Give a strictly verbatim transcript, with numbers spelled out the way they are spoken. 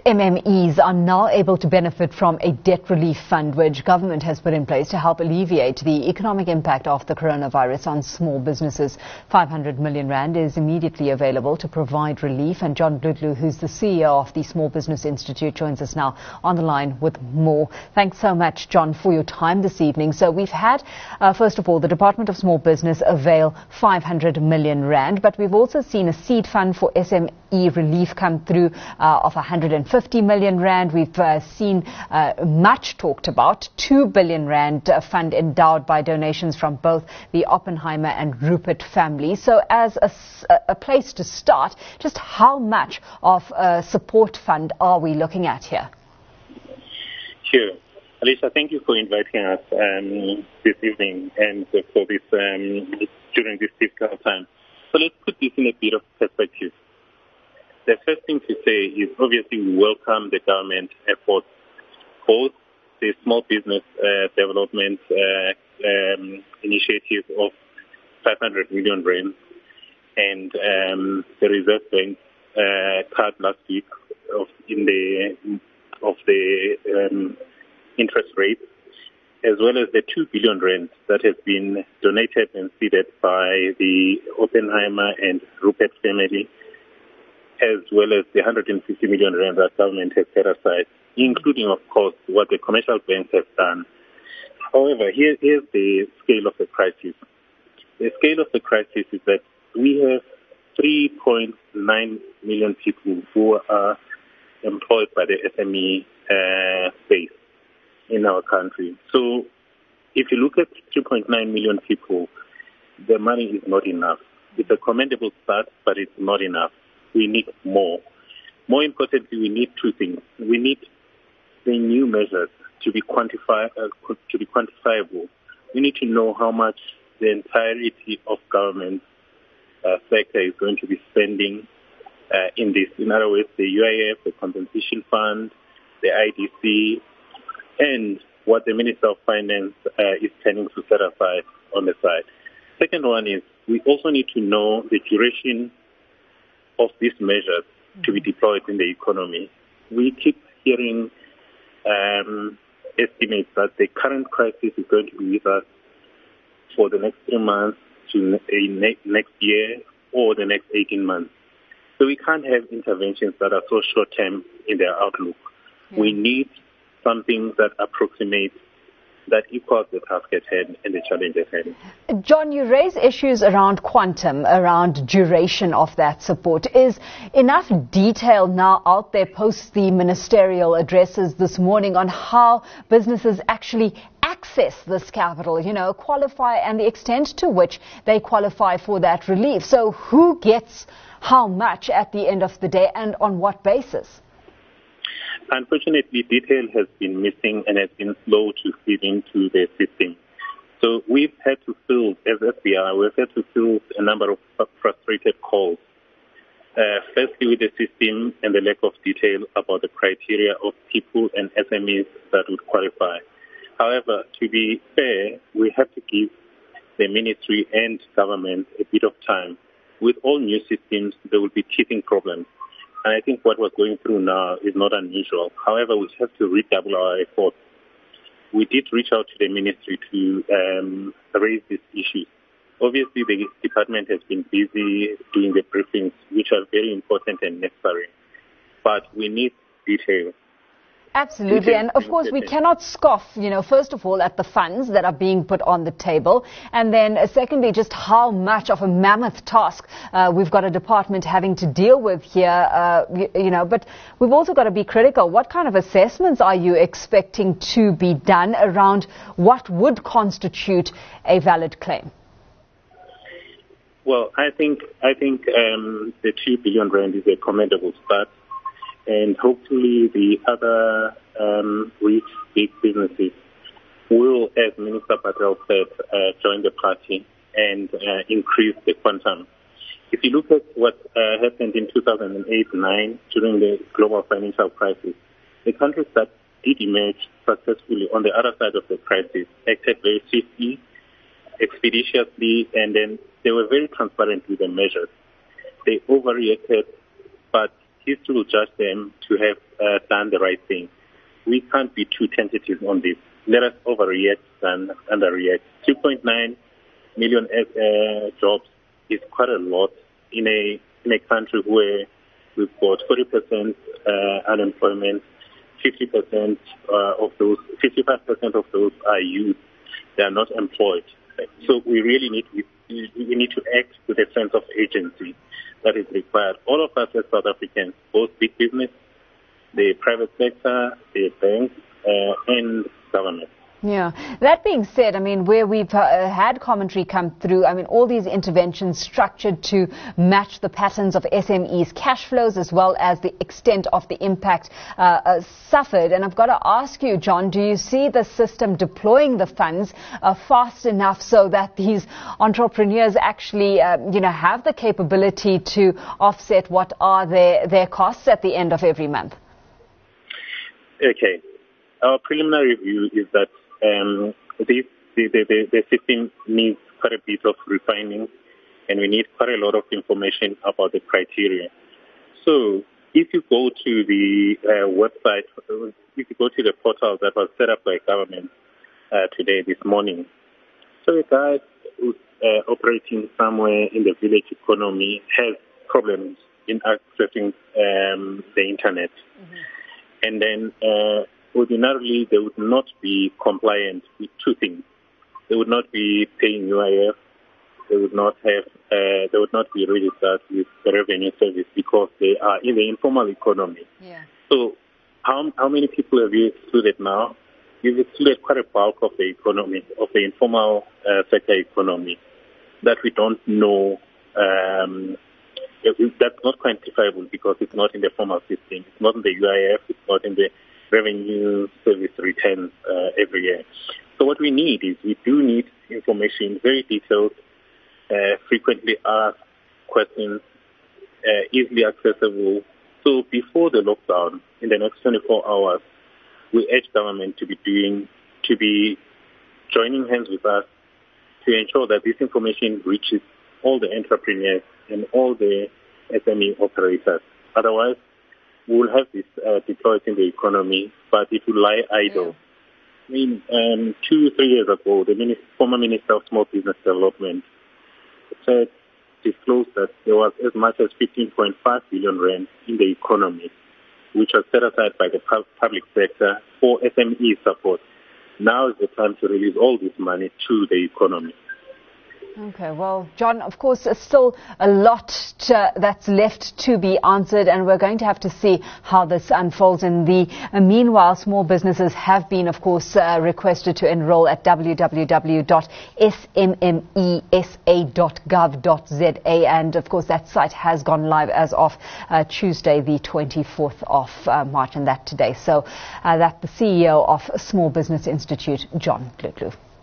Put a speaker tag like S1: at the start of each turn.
S1: M M Es are now able to benefit from a debt relief fund which government has put in place to help alleviate the economic impact of the coronavirus on small businesses. five hundred million rand is immediately available to provide relief, and John Bludlu, who's the C E O of the Small Business Institute, joins us now on the line with more. Thanks so much, John, for your time this evening. So we've had, uh, first of all, the Department of Small Business avail five hundred million rand, but we've also seen a seed fund for S M E relief come through uh, of one hundred fifty million rand. We've uh, seen uh, much talked about two billion rand uh, fund endowed by donations from both the Oppenheimer and Rupert families. So as a, a place to start, just how much of a support fund are we looking at here?
S2: Sure. Alicia, thank you for inviting us um, this evening and for this um, during this difficult time. So let's put this in a bit of perspective. The first thing to say is obviously we welcome the government efforts, both the small business uh, development uh, um, initiative of five hundred million rand and um, the Reserve Bank uh, cut last week of in the of the um, interest rate, as well as the two billion rand that has been donated and seeded by the Oppenheimer and Rupert family, as well as the one hundred fifty million rand that government has set aside, including, of course, what the commercial banks have done. However, here is the scale of the crisis. The scale of the crisis is that we have three point nine million people who are employed by the S M E uh, space in our country. So if you look at three point nine million people, the money is not enough. It's a commendable start, but it's not enough. We need more. More importantly, we need two things. We need the new measures to be quantify, uh, to be quantifiable. We need to know how much the entirety of government uh, sector is going to be spending uh, in this. In other words, the U I F, the Compensation Fund, the I D C, and what the Minister of Finance uh, is planning to set aside on the side. Second one is we also need to know the duration of these measures to be deployed in the economy. We keep hearing um, estimates that the current crisis is going to be with us for the next three months to ne- next year or the next eighteen months. So we can't have interventions that are so short-term in their outlook. Yeah. We need something that approximates, that equals the task at hand and the challenge at hand.
S1: John, you raise issues around quantum, around duration of that support. Is enough detail now out there post the ministerial addresses this morning on how businesses actually access this capital, you know, qualify, and the extent to which they qualify for that relief? So who gets how much at the end of the day and on what basis?
S2: Unfortunately, detail has been missing and has been slow to feed into the system. So we've had to field, as F B I, we've had to field a number of frustrated calls. Uh, firstly, with the system and the lack of detail about the criteria of people and S M Es that would qualify. However, to be fair, we have to give the ministry and government a bit of time. With all new systems, there will be teething problems. And I think what we're going through now is not unusual. However, we have to redouble our efforts. We did reach out to the ministry to um, raise these issues. Obviously, the department has been busy doing the briefings, which are very important and necessary. But we need detail.
S1: Absolutely. And of course, we cannot scoff, you know, first of all, at the funds that are being put on the table. And then uh, secondly, just how much of a mammoth task uh, we've got a department having to deal with here, uh, you, you know, but we've also got to be critical. What kind of assessments are you expecting to be done around what would constitute a valid claim?
S2: Well, I think, I think um, the two billion rand is a commendable start. And hopefully the other um, rich big businesses will, as Minister Patel said, uh, join the party and uh, increase the quantum. If you look at what uh, happened in two thousand eight to nine during the global financial crisis, the countries that did emerge successfully on the other side of the crisis acted very swiftly, expeditiously, and then they were very transparent with the measures. They overreacted, but history will judge them to have uh, done the right thing. We can't be too tentative on this. Let us overreact than underreact. two point nine million uh, jobs is quite a lot in a in a country where we've got forty percent uh, unemployment, fifty percent uh, of those, fifty-five percent of those are youth. They are not employed. So we really need we, we need to act with a sense of agency that is required. All of us as South Africans, both big business, the private sector, the banks, uh, and government.
S1: Yeah. That being said, I mean, where we've uh, had commentary come through, I mean, all these interventions structured to match the patterns of S M Es' cash flows as well as the extent of the impact uh, uh, suffered. And I've got to ask you, John, do you see the system deploying the funds uh, fast enough so that these entrepreneurs actually, uh, you know, have the capability to offset what are their, their costs at the end of every month?
S2: Okay. Our preliminary view is that Um, this, the, the, the, the system needs quite a bit of refining, and we need quite a lot of information about the criteria. So if you go to the uh, website, if you go to the portal that was set up by government uh, today, this morning, so a guy who's uh, operating somewhere in the village economy has problems in accessing um, the internet. Mm-hmm. And then uh, ordinarily, they would not be compliant with two things. They would not be paying U I F. They would not have. Uh, they would not be registered with the Revenue Service because they are in the informal economy.
S1: Yeah.
S2: So, how how many people have you excluded now? You've excluded quite a bulk of the economy, of the informal uh, sector economy, that we don't know. Um, that's not quantifiable because it's not in the formal system. It's not in the U I F. It's not in the Revenue Service returns uh, every year. So what we need is we do need information, very detailed, uh, frequently asked questions, uh, easily accessible. So before the lockdown, in the next twenty-four hours, we urge government to be doing, to be joining hands with us to ensure that this information reaches all the entrepreneurs and all the S M E operators. Otherwise, we will have this uh, deployed in the economy, but it will lie idle. Yeah. I mean, um, two, three years ago, the minister, former Minister of Small Business Development said, disclosed that there was as much as fifteen point five billion rand in the economy, which was set aside by the pu- public sector for S M E support. Now is the time to release all this money to the economy.
S1: Okay, well, John, of course, there's still a lot to, that's left to be answered, and we're going to have to see how this unfolds. In the uh, meanwhile, small businesses have been, of course, uh, requested to enroll at w w w dot s m m e s a dot gov dot z a, and, of course, that site has gone live as of uh, Tuesday, the twenty-fourth of uh, March, and that today. So uh, that's the C E O of Small Business Institute, John Glutlu.